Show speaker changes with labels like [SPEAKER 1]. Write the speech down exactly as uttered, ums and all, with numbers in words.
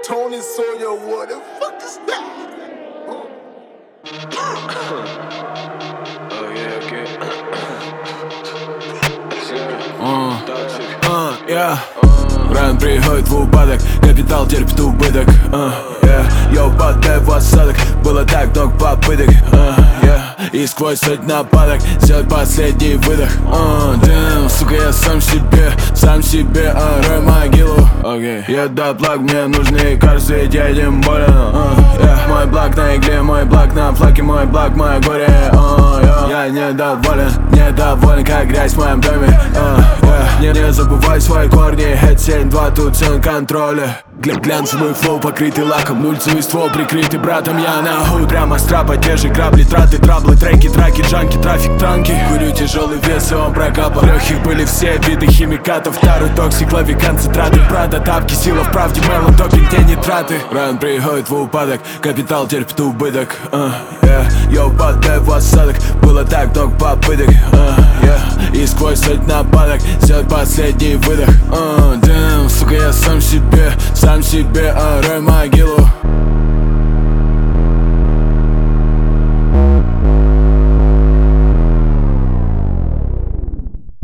[SPEAKER 1] Tony Sawyer, what the fuck is that?
[SPEAKER 2] Oh yeah, okay.
[SPEAKER 3] Uh, yeah. Райан приходит в упадок, капитал терпит убыток. uh, yeah. Йоу, падаю в осадок, было так много попыток. uh, yeah. И сквозь сотни нападок сделать последний выдох. uh, Damn, сука, я сам себе, сам себе ораю могилу. okay. Я до благ, мне нужны кажется, ведь я этим болен. uh, yeah. Мой благ на игле, мой благ на флаге, мой благ, мое горе. uh, yeah. Я недоволен, недоволен, как грязь в моем доме. uh, yeah. не, не забывай свои корни, это семь два, тут все на контроле. Гля глянцевый флоу, покрытый лаком, нульцевый ствол, прикрытый братом. Я на хуй, прямо с трапа, держи грабли, траты, траблы, треки, траки, джанки, трафик, транки. Курю тяжелый вес, и он прокапал. Легких были все виды химикатов, второй токсик, лови концентраты. Правда, тапки, сила в правде, мелом, допинг, где нитраты. Райан приходит в упадок, капитал терпит убыток. uh, yeah. Йоу, падаю в осадок, было так много попыток. uh, yeah. И сквозь сотни нападок сделать последний выдох. uh, Damn, сука, я сам себе, сам себе ораю могилу.